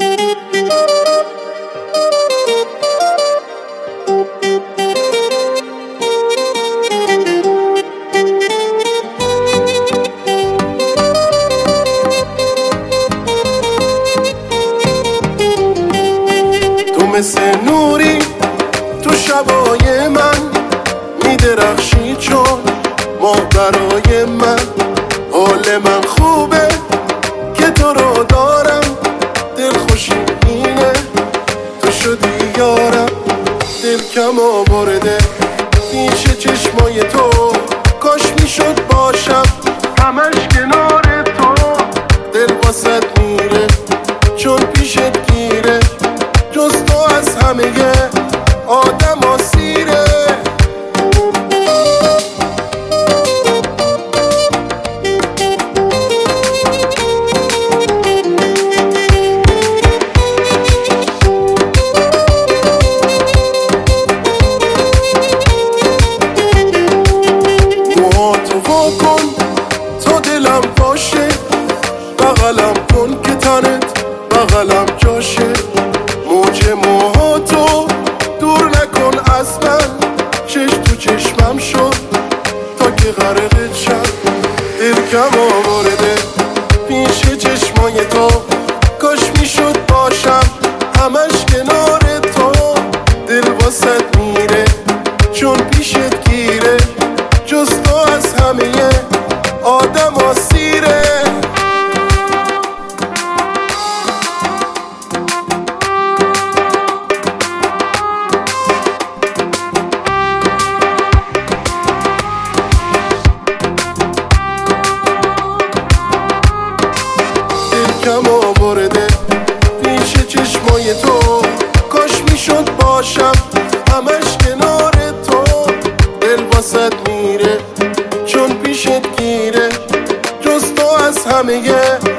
تو مثل نوری تو شبای من میدرخشی، چون ماه برای من. حال من خوبه که تو رو دارم، دل خوشی اینه تو شدی یارم. دل کم آورده پیش چشمای تو، کاش میشد باشم همش کنار تو. دل واسد میره چون پیشت گیره، جز تو از همه آدم آسیره. موهاتو واکن تا دلم باشه، بغلم کن که تنت بغلم جاشه. موج موهاتو دور نکن از من، چشم تو چشمم شد تا که غرقت شم. دل کم آورده پیش چشمای تو، کاش میشد باشم همش کنار تو. دل واسد میره چون پیشت گیره، جز تو از همه آدم آسیره. کم آورده پیش چشمای تو، کاش میشد باشم همش کنار تو. دل واسد میره چون پیشت گیره، جز تو از همه